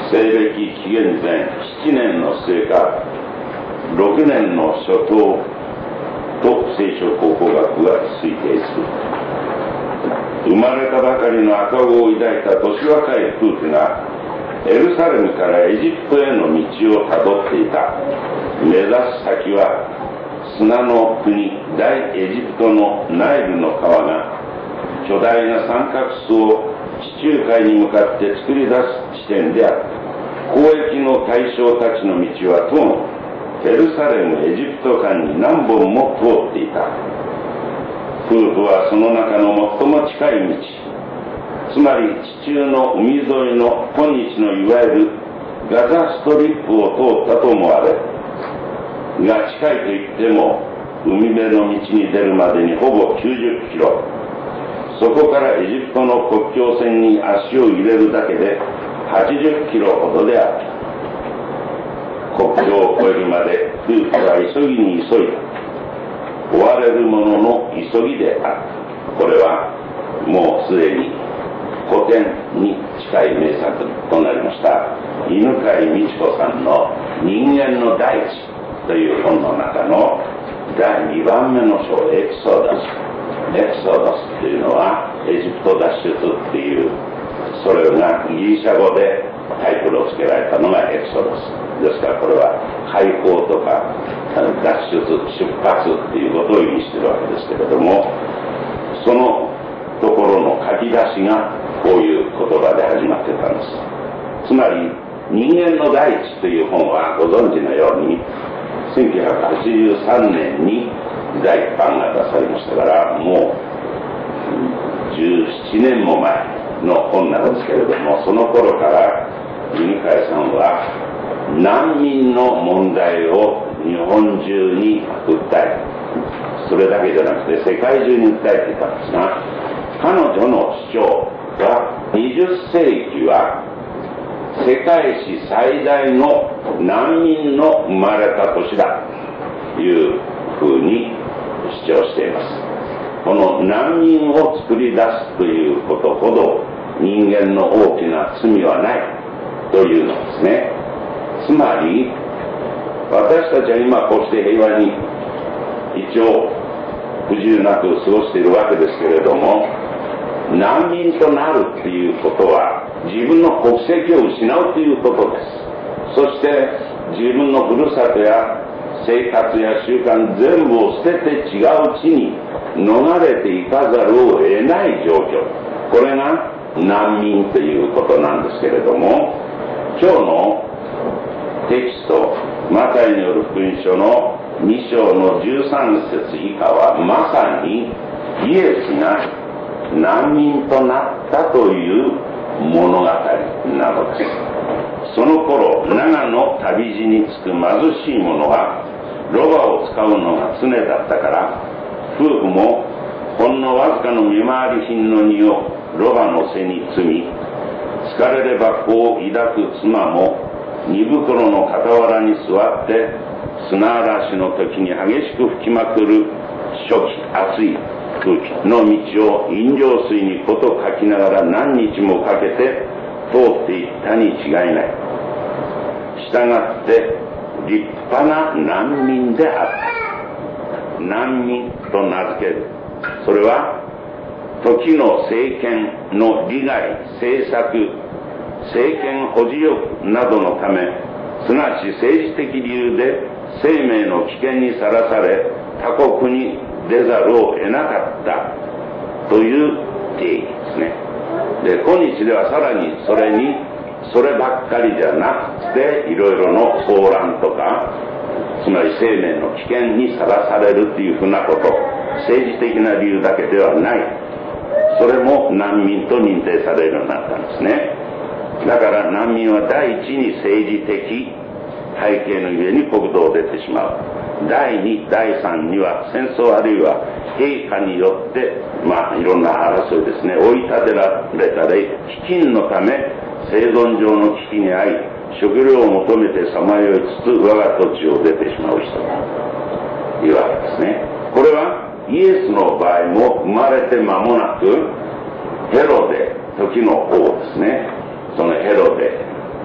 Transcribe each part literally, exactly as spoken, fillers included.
西暦紀元前ななねんの末かろくねんの初頭と聖書考古学が推定する。生まれたばかりの赤子を抱いた年若い夫婦がエルサレムからエジプトへの道をたどっていた。目指す先は砂の国大エジプトのナイルの川が巨大な三角巣を地中海に向かって作り出す地点である。交易の対象たちの道は当エルサレムエジプト間に何本も通っていた。夫婦はその中の最も近い道、つまり地中の海沿いの今日のいわゆるガザストリップを通ったと思われ、が近いといっても海辺の道に出るまでにほぼきゅうじゅっキロ、そこからエジプトの国境線に足を入れるだけではちじゅっキロほどであった。国境を越えるまで夫婦は急ぎに急いだ。追われる者の急ぎであった。これはもうすでに古典に近い名作となりました犬飼美智子さんの「人間の大地」という本の中のだいにばんめの章、エクソダス。エクソダスというのはエジプト脱出っていう、それがギリシャ語でタイトルを付けられたのがエクソダスですから、これは解放とか脱出、出発っていうことを意味しているわけですけれども、そのところの書き出しがこういう言葉で始まってたんです。つまり人間の大地という本はご存知のようにせんきゅうひゃくはちじゅうさんねんにだいいっ版が出されましたから、もうじゅうななねんも前の本なんですけれども、その頃から犬飼さんは難民の問題を日本中に訴え、それだけじゃなくて世界中に訴えていたんですが、彼女の主張がにじゅっせいきは世界史最大の難民の生まれた年だというふうに主張しています。この難民を作り出すということほど人間の大きな罪はないというのですね。つまり私たちは今こうして平和に一応不自由なく過ごしているわけですけれども、難民となるということは自分の国籍を失うということです。そして自分のふるさとや生活や習慣全部を捨てて違う地に逃れていかざるを得ない状況、これが難民ということなんですけれども、今日のテキストマタイによる福音書のに章のじゅうさん節以下はまさにイエスが難民となったという物語なのです。その頃長の旅路に着く貧しい者はロバを使うのが常だったから、夫婦もほんのわずかの見回り品の荷をロバの背に積み、疲れればこう抱く妻も荷袋の傍らに座って砂嵐の時に激しく吹きまくる初期暑い空気の道を飲料水にこと書きながら何日もかけて通っていったに違いない。したがって立派な難民であった。難民と名付ける、それは時の政権の利害、政策、政権保持欲などのため、すなわち政治的理由で生命の危険にさらされ他国に出ざるを得なかったという定義ですね。で、今日ではさらにそれにそればっかりじゃなくて、いろいろの騒乱とか、つまり生命の危険にさらされるっていうふうなこと、政治的な理由だけではない、それも難民と認定されるようになったんですね。だから難民は第一に政治的背景のゆえに国土を出てしまう。第二、第三には戦争あるいは陛下によってまあいろんな争いですね、追い立てられたり、飢饉のため生存上の危機に遭い食料を求めてさまよいつつ我が土地を出てしまう人というわけですね。これはイエスの場合も生まれて間もなくヘロデ、時の王ですね、そのヘロデ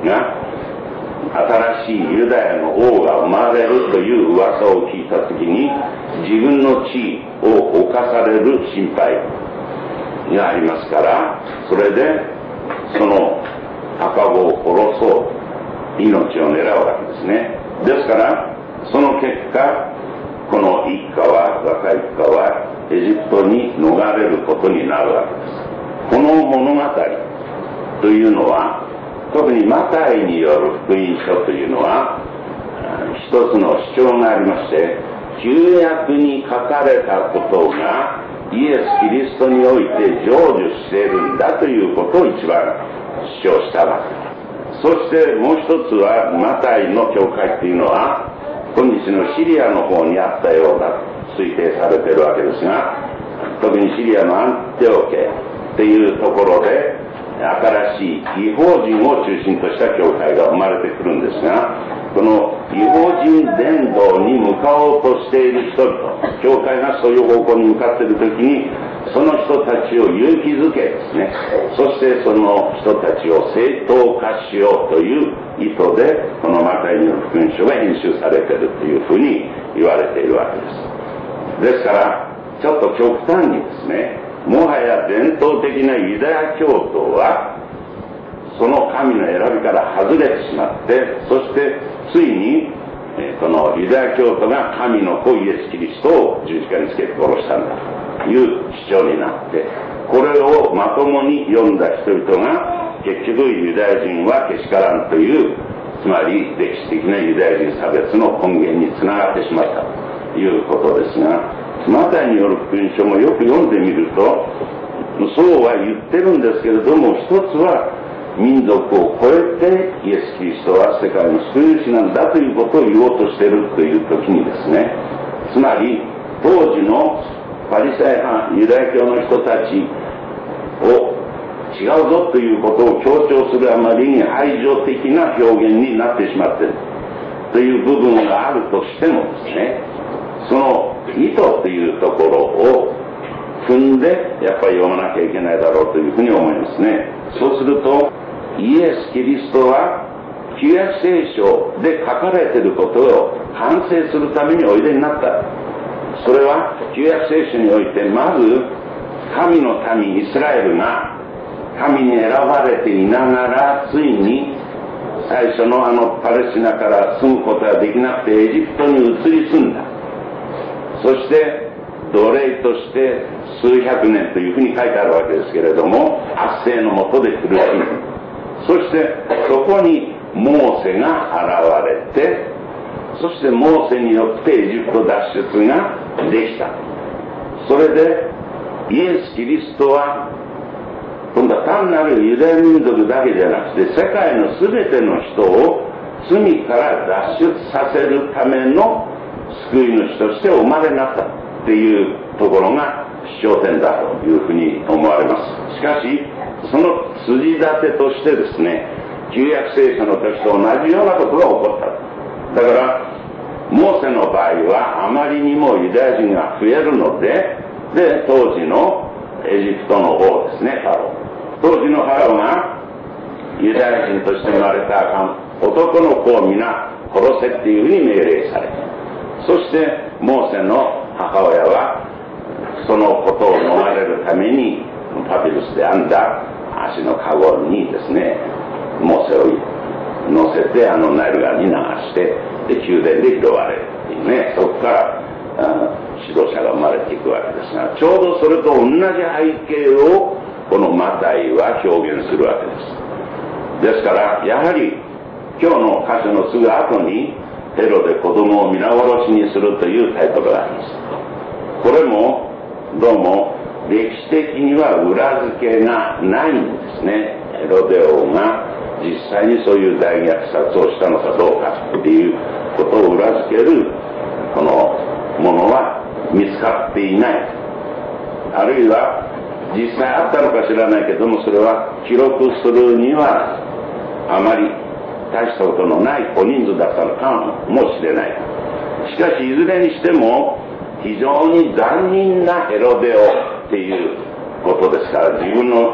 が、新しいユダヤの王が生まれるという噂を聞いたときに、自分の地位を侵される心配がありますから、それでその赤子を殺そう命を狙うわけですね。ですからその結果、この一家は若い一家はエジプトに逃れることになるわけです。この物語というのは、特にマタイによる福音書というのは一つの主張がありまして、旧約に書かれたことがイエス・キリストにおいて成就しているんだということを一番主張したわけです。そしてもう一つは、マタイの教会というのは今日のシリアの方にあったようだと推定されているわけですが、特にシリアのアンテオケというところで新しい異邦人を中心とした教会が生まれてくるんですが、この異邦人伝道に向かおうとしている人々、教会がそういう方向に向かっているときに、その人たちを勇気づけですね、そしてその人たちを正当化しようという意図で、このマタイによる福音書が編集されているというふうに言われているわけです。ですからちょっと極端にですね、もはや伝統的なユダヤ教徒はその神の選びから外れてしまって、そしてついにこのユダヤ教徒が神の子イエス・キリストを十字架につけて殺したんだという主張になって、これをまともに読んだ人々が結局ユダヤ人はけしからんという、つまり歴史的なユダヤ人差別の根源につながってしまったということですが、マタイによる福音書もよく読んでみると、そうは言ってるんですけれども、一つは民族を超えてイエス・キリストは世界の救い主なんだということを言おうとしているという時にですね、つまり当時のパリサイ派ユダヤ教の人たちを違うぞということを強調するあまりに排除的な表現になってしまっているという部分があるとしてもですね、その意図というところを踏んでやっぱり読まなきゃいけないだろうというふうに思いますね。そうするとイエス・キリストは旧約聖書で書かれていることを完成するためにおいでになった。それは旧約聖書において、まず神の民イスラエルが神に選ばれていながら、ついに最初のあのパレスチナから住むことができなくてエジプトに移り住んだ。そして奴隷として数百年というふうに書いてあるわけですけれども、圧政の下で苦しむ。そしてそこにモーセが現れて、そしてモーセによってエジプト脱出ができた。それでイエス・キリストは今度は単なるユダヤ民族だけじゃなくて、世界の全ての人を罪から脱出させるための救い主としてお生まれになったっていうところが焦点だというふうに思われます。しかしその筋立てとしてですね、旧約聖書の時と同じようなことが起こった。だからモーセの場合はあまりにもユダヤ人が増えるので、で当時のエジプトの王ですね、ファロー。当時のファローがユダヤ人として生まれた男の子を皆殺せっていうふうに命令されて、そしてモーセの母親はそのことを逃れるためにパピルスで編んだ足のカゴにですね、モーセを乗せてあのナイル川に流して、で宮殿で拾われるっていうね、そこから指導者が生まれていくわけですが、ちょうどそれと同じ背景をこのマタイは表現するわけです。ですからやはり今日の箇所のすぐ後にヘロで子供を皆殺しにするというタイトルがあります。これもどうも歴史的には裏付けがないんですね。ヘロデ王が実際にそういう大虐殺をしたのかどうかっていうことを裏付けるこのものは見つかっていない。あるいは実際あったのか知らないけども、それは記録するにはあまり大したことのない小人数だったのかもしれない。しかしいずれにしても非常に残忍なヘロデオっていうことですから、自分の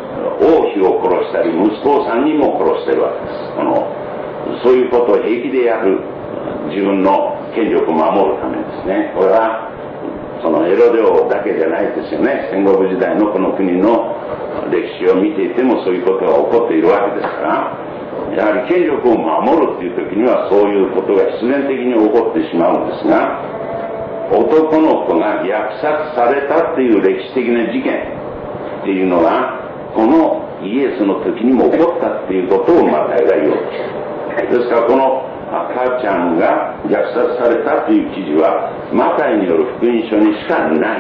王妃を殺したり息子をさんにんも殺してるわけです。このそういうことを平気でやる、自分の権力を守るためですね。これはそのヘロデ王だけじゃないですよね。戦国時代のこの国の歴史を見ていてもそういうことが起こっているわけですから、やはり権力を守るっていう時にはそういうことが必然的に起こってしまうんですが、男の子が虐殺されたっていう歴史的な事件っていうのはこのイエスの時にも起こったっていうことをマタイが言おうとしている。ですからこの赤ちゃんが虐殺されたという記事はマタイによる福音書にしかないんです。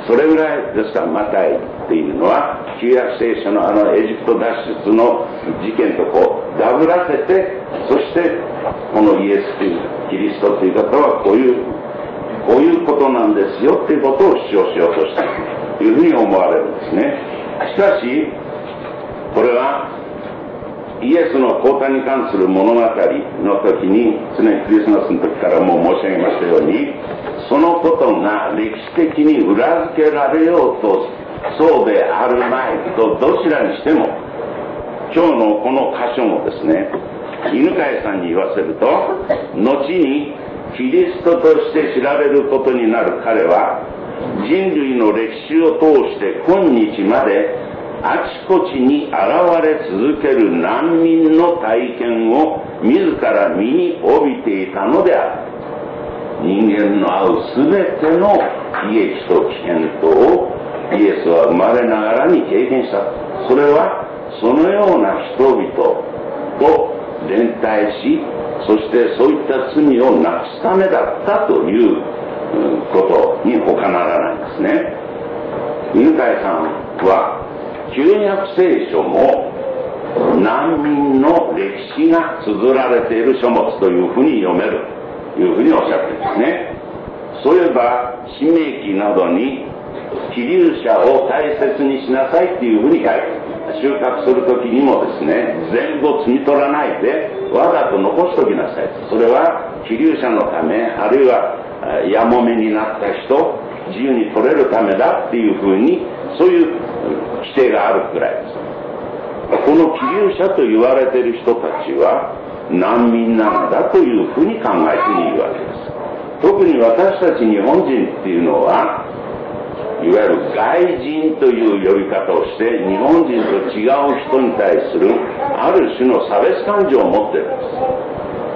それぐらいですからマタイっていうのは旧約聖書のあのエジプト脱出の事件とこうダブらせて、そしてこのイエスというキリストという方はこういうこういうことなんですよっていうことを主張しようとしたというふうに思われるんですね。しかしこれはイエスの降誕に関する物語の時に、常にクリスマスの時からも申し上げましたように、そのことが歴史的に裏付けられようとそうであるまいとどちらにしても、今日のこの箇所もですね、犬飼さんに言わせると、後にキリストとして知られることになる彼は、人類の歴史を通して今日まであちこちに現れ続ける難民の体験を自ら身に帯びていたのである。人間の遭うすべての悲劇と危険とをイエスは生まれながらに経験した。それはそのような人々を連帯し、そしてそういった罪をなくすためだったということに他ならないですね。犬飼さんは旧約聖書も難民の歴史が綴られている書物というふうに読めるというふうにおっしゃっていますね。そういえば使命記などに希留者を大切にしなさいっていうふうに書いて、収穫するときにもですね、全部摘み取らないでわざと残しときなさい。それは希留者のため、あるいはやもめになった人、自由に取れるためだっていうふうに、そういう規定があるくらいです。この希留者と言われている人たちは難民なんだというふうに考えていいわけです。特に私たち日本人っていうのはいわゆる外人という呼び方をして、日本人と違う人に対するある種の差別感情を持ってるんです、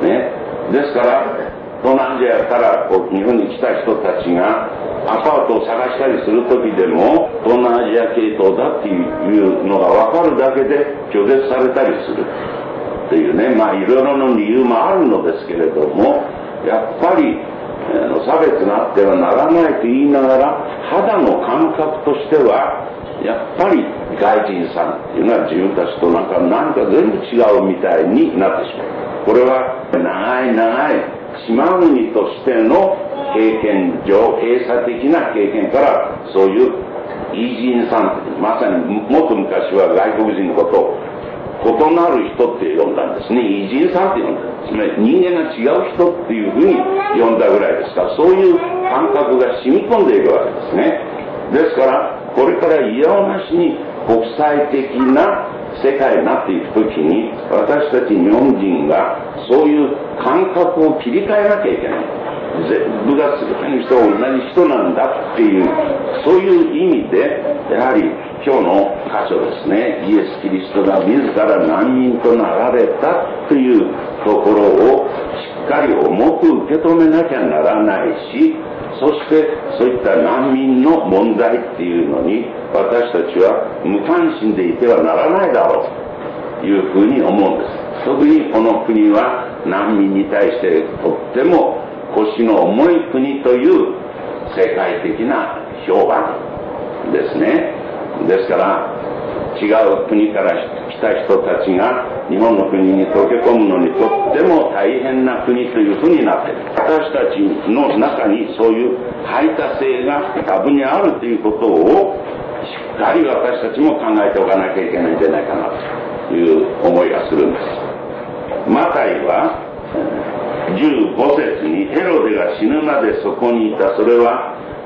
ね、ですから東南アジアからこう日本に来た人たちがアパートを探したりする時でも東南アジア系統だっていうのが分かるだけで拒絶されたりするっていうね、まあいろいろな理由もあるのですけれども、やっぱり差別があってはならないと言いながら、肌の感覚としてはやっぱり外人さんっていうのは自分たちとなんかなんか全部違うみたいになってしまう。これは長い長い島国としての経験上、閉鎖的な経験からそういう異人さん、まさにもっと昔は外国人のことを異なる人って呼んだんですね。異人さんって呼んだんです。つまり人間が違う人っていうふうに呼んだぐらいですから、そういう感覚が染み込んでいるわけですね。ですからこれからいやおなしに国際的な世界になっていくときに、私たち日本人がそういう感覚を切り替えなきゃいけない。全部が全ての人は同じ人なんだっていう、そういう意味でやはり今日の箇所ですね、イエス・キリストが自ら難民となられたというところをしっかり重く受け止めなきゃならないし、そしてそういった難民の問題っていうのに私たちは無関心でいてはならないだろうというふうに思うんです。特にこの国は難民に対してとっても腰の重い国という世界的な評判ですね。ですから違う国から来た人たちが日本の国に溶け込むのにとっても大変な国というふうになっている。私たちの中にそういう排他性が多分にあるということをしっかり私たちも考えておかなきゃいけないんじゃないかなという思いがするんです。マタイはじゅうご節にヘロデが死ぬまでそこにいた。それは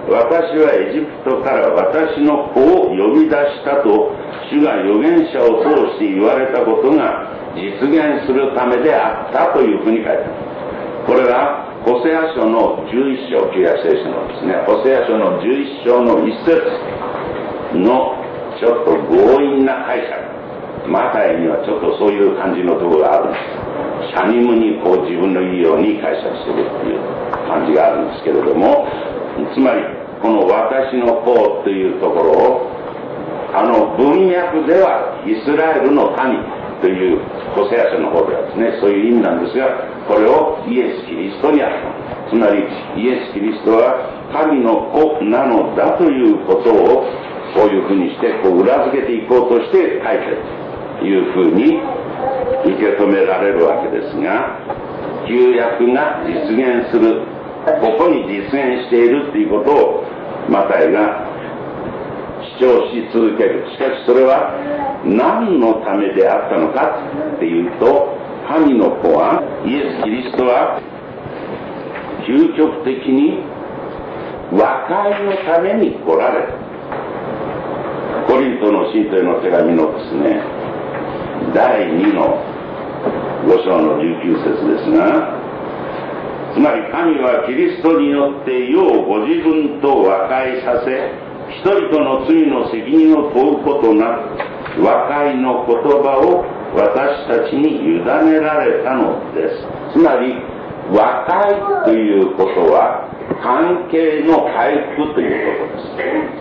私はエジプトから私の子を呼び出したと主が預言者を通して言われたことが実現するためであったというふうに書いてある。これがホセア書のじゅういっ章、旧約聖書のですね、ホセア書のじゅういっ章の一節のちょっと強引な解釈。マタイにはちょっとそういう感じのところがあるんです。シャニムにこう自分のいいように解釈しているっていう感じがあるんですけれども、つまりこの私の子というところをあの文脈ではイスラエルの民というホセア書の方ではですね、そういう意味なんですが、これをイエス・キリストにあった。つまりイエス・キリストは神の子なのだということをこういうふうにしてこう裏付けていこうとして書いているというふうに受け止められるわけですが、旧約が実現する、ここに実現しているということをマタイが主張し続ける。しかしそれは何のためであったのかっていうと、神の子はイエス・キリストは究極的に和解のために来られた。コリントの信徒への手紙のですね、だいにのご章のじゅうきゅう節ですが、つまり神はキリストによって世をご自分と和解させ、人々の罪の責任を問うことなく和解の言葉を私たちに委ねられたのです。つまり和解ということは関係の回復ということです。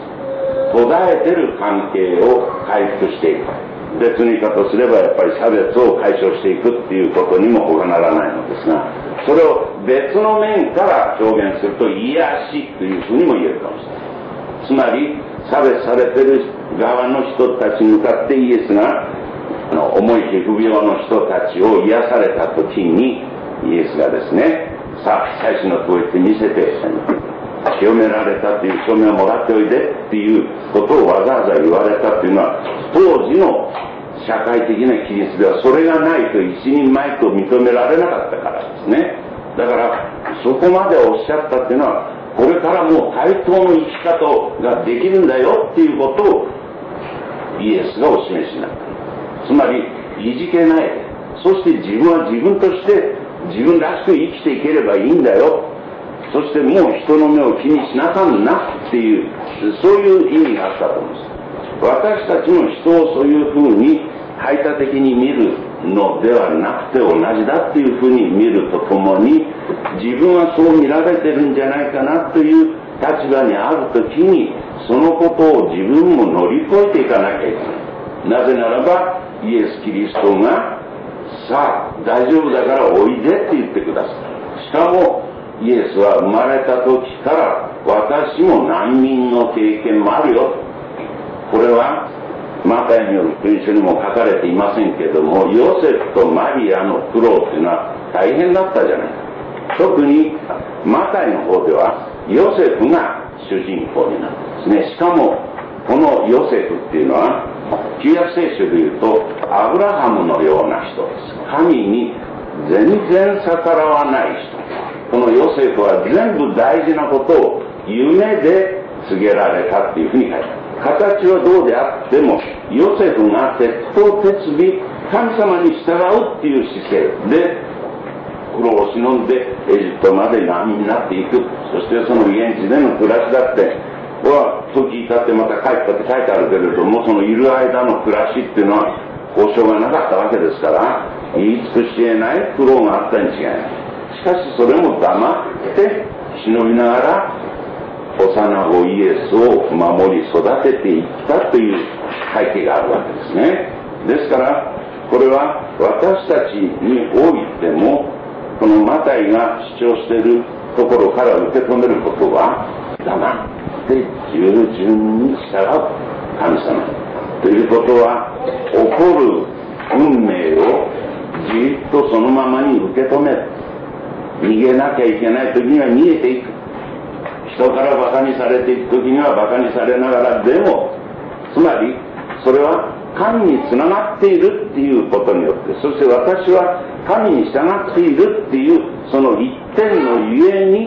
途絶えてる関係を回復していく。別に言い方すればやっぱり差別を解消していくっていうことにも他ならないのですが、それを別の面から表現すると癒しというふうにも言えるかもしれない。つまり差別されている側の人たちに向かってイエスがあの重い皮膚病の人たちを癒された時にイエスがですね、さあ祭司のとこ行って見せて清められたという証明をもらっておいでっていうことをわざわざ言われたっていうのは、当時の社会的な規律ではそれがないと一人前と認められなかったからですね。だからそこまでおっしゃったっていうのは、これからもう対等の生き方ができるんだよっていうことをイエスがお示しになった。つまりいじけない、そして自分は自分として自分らしく生きていければいいんだよ、そしてもう人の目を気にしなかんなっていう、そういう意味があったと思うんです。私たちも人をそういうふうに排他的に見るのではなくて、同じだっていうふうに見るとともに、自分はそう見られてるんじゃないかなという立場にあるときに、そのことを自分も乗り越えていかなきゃいけない。なぜならばイエス・キリストがさあ大丈夫だからおいでって言ってください。しかもイエスは生まれた時から私も難民の経験もあるよ。これはマタイによる福音書にも書かれていませんけれども、ヨセフとマリアの苦労というのは大変だったじゃないか。特にマタイの方ではヨセフが主人公になるんですね。しかもこのヨセフっていうのは旧約聖書でいうとアブラハムのような人です。神に全然逆らわない人。このヨセフは全部大事なことを夢で告げられたっていうふうに書いてある。形はどうであってもヨセフが鉄頭鉄尾神様に従うっていう姿勢で苦労を忍んでエジプトまで難民になっていく。そしてその現地での暮らしだっては時経ってまた帰ったって書いてあるけれども、そのいる間の暮らしっていうのは交渉がなかったわけですから、言い尽くし得ない苦労があったに違いない。しかしそれも黙って忍びながら幼子イエスを守り育てていったという背景があるわけですね。ですからこれは私たちにおいてもこのマタイが主張しているところから受け止めることは、黙って従順に従う神様ということは、起こる運命をじっとそのままに受け止める。逃げなきゃいけない時には逃げていく。人からバカにされていく時にはバカにされながらでも、つまりそれは神につながっているっていうことによって、そして私は神に従っているっていうその一点のゆえに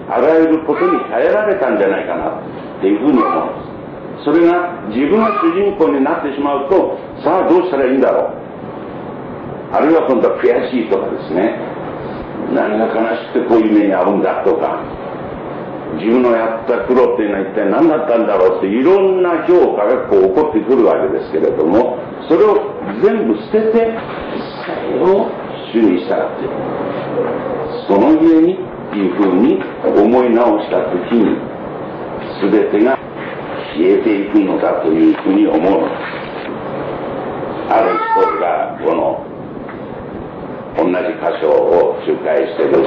あらゆることに耐えられたんじゃないかなっていうふうに思うんです。それが自分が主人公になってしまうと、さあどうしたらいいんだろう、あるいは今度は悔しいとかですね、何が悲しくてこういう目に遭うんだとか、自分のやった苦労っていうのは一体何だったんだろうっていろんな評価がこう起こってくるわけですけれども、それを全部捨てて最後主に従っている、そのゆえにっていうふうに思い直したときに全てが消えていくのだというふうに思うのです。ある人がこの同じ箇所を仲介している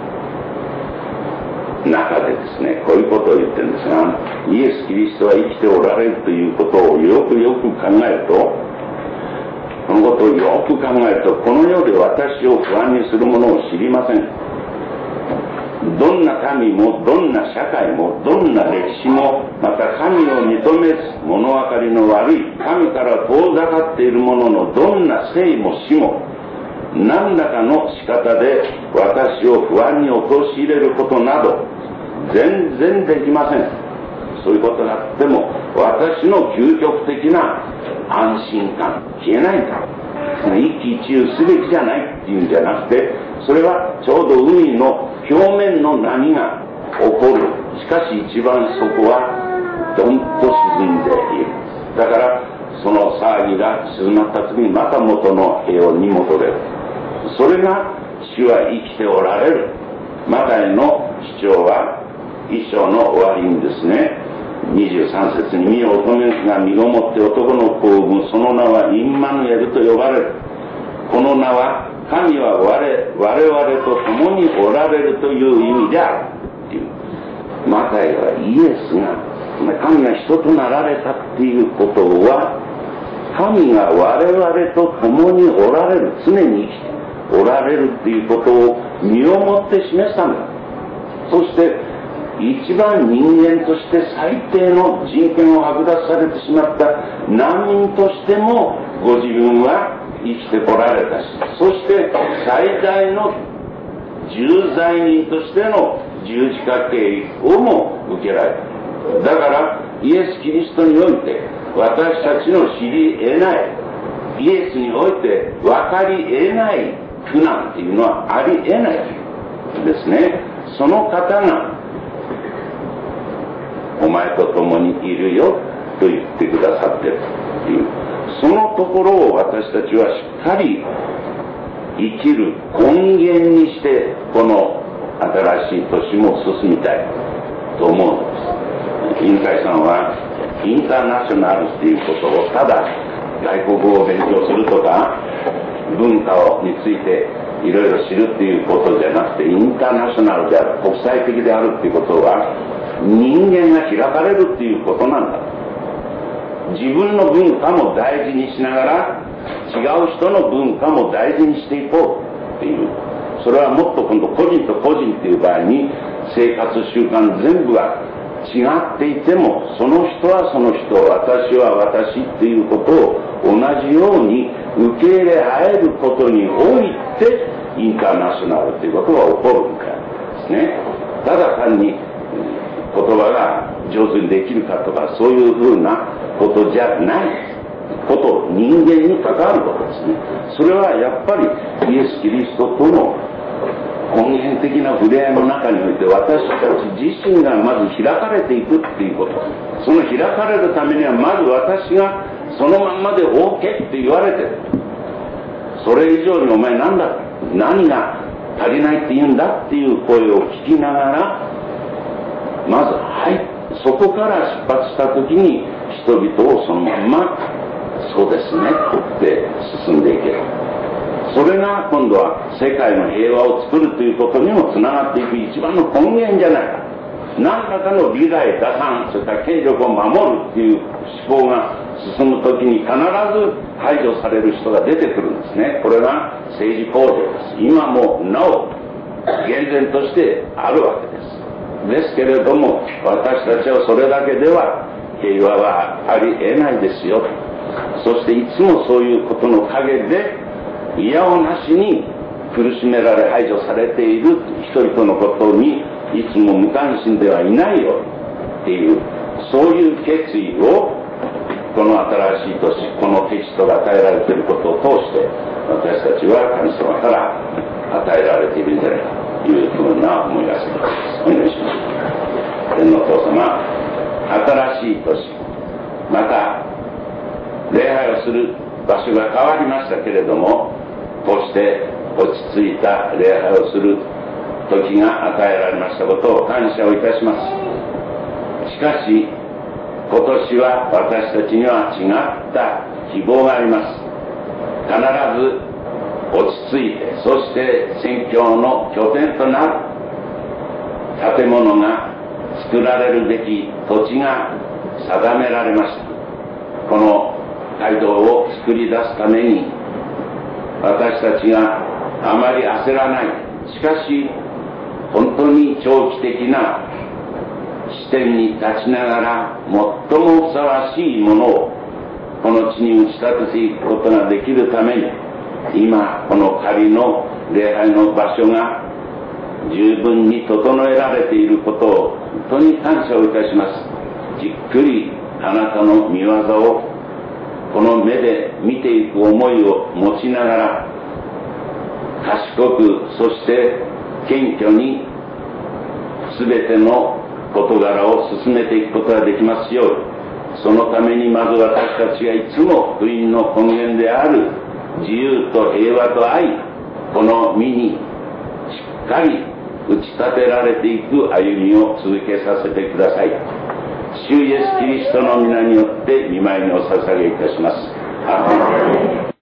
中でですね、こういうことを言ってるんですが、イエス・キリストは生きておられるということをよくよく考えると、このことをよく考えると、この世で私を不安にする者を知りません。どんな民もどんな社会もどんな歴史も、また神を認めず物分かりの悪い神から遠ざかっている者のどんな生も死も何らかの仕方で私を不安に陥れることなど全然できません。そういうことがあっても私の究極的な安心感消えないんだ、一喜一憂すべきじゃないっていうんじゃなくて、それはちょうど海の表面の波が起こる。しかし一番そこはドンと沈んでいる。だからその騒ぎが静まった時にまた元の平穏に戻れる。それが主は生きておられる。マタイの主張は一章の終わりにですね、にじゅうさん節に、見よ乙女が身ごもって男の子を産む、その名はインマヌエルと呼ばれる。この名は神は我々と共におられるという意味であるっていう。マタイはイエスが神が人となられたっていうことは、神が我々と共におられる、常に生きておられるっていうことを身をもって示したんだ。そして一番人間として最低の人権を剥奪されてしまった難民としてもご自分は生きてこられたし、そして最大の重罪人としての十字架刑をも受けられた。だからイエス・キリストにおいて私たちの知り得ない、イエスにおいて分かり得ない苦難っていうのはあり得ないですね。その方がお前と共にいるよと言ってくださっているという、そのところを私たちはしっかり生きる根源にしてこの新しい年も進みたいと思うのです。委員会さんはインターナショナルっていうことをただ外国語を勉強するとか文化についていろいろ知るっていうことじゃなくて、インターナショナルである、国際的であるっていうことは人間が開かれるっていうことなんだ。自分の文化も大事にしながら違う人の文化も大事にしていこうっていう、それはもっと今度個人と個人っていう場合に生活習慣全部が違っていても、その人はその人、私は私っていうことを同じように受け入れ合えることにおいてインターナショナルということが起こるんですね。ただ単に言葉が上手にできるかとかそういうふうなことじゃないこと、人間に関わることですね。それはやっぱりイエス・キリストとの根源的な触れ合いの中において私たち自身がまず開かれていくっていうこと、その開かれるためにはまず私がそのまんまで OK って言われてる。それ以上にお前なんだ、何が足りないって言うんだっていう声を聞きながら、まずはいそこから出発した時に人々をそのまんまそうですねって進んでいける。それが今度は世界の平和を作るということにもつながっていく一番の根源じゃないか。何らかの利害打算、それから権力を守るっていう思考が進むときに必ず排除される人が出てくるんですね。これが政治構造です。今もなお厳然としてあるわけです。ですけれども私たちはそれだけでは平和はありえないですよ。そしていつもそういうことの陰でいやおなしに苦しめられ排除されている人々のことにいつも無関心ではいないよっていう、そういう決意をこの新しい年、このテキストが与えられていることを通して私たちは神様から与えられているんじゃないかというふうな思いがするわけです。お願いします。天皇父様、新しい年、また礼拝をする場所が変わりましたけれども、こうして落ち着いた礼拝をする時が与えられましたことを感謝をいたします。しかし今年は私たちには違った希望があります。必ず落ち着いて、そして宣教の拠点となる建物が作られるべき土地が定められました。この街道を作り出すために私たちがあまり焦らない、しかし本当に長期的な視点に立ちながら最もふさわしいものをこの地に打ち立てていくことができるために、今この仮の礼拝の場所が十分に整えられていることを本当に感謝をいたします。じっくりあなたの御業をこの目で見ていく思いを持ちながら、賢くそして謙虚に全ての事柄を進めていくことができますように、そのためにまず私たちがいつも福音の根源である自由と平和と愛、この身にしっかり打ち立てられていく歩みを続けさせてください。主イエスキリストの皆によって御前にお捧げいたします。アーメン。